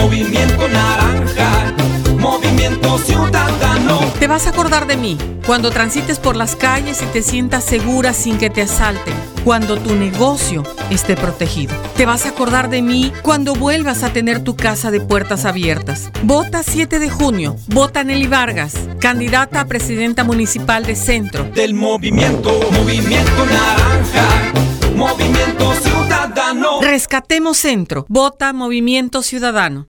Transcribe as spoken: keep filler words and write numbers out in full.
Movimiento Naranja, Movimiento Ciudadano. Te vas a acordar de mí cuando transites por las calles y te sientas segura sin que te asalten, cuando tu negocio esté protegido. Te vas a acordar de mí cuando vuelvas a tener tu casa de puertas abiertas. Vota siete de junio. Vota Nelly Vargas, candidata a presidenta municipal de Centro. Del movimiento, Movimiento Naranja, Movimiento Ciudadano. Rescatemos Centro. Vota Movimiento Ciudadano.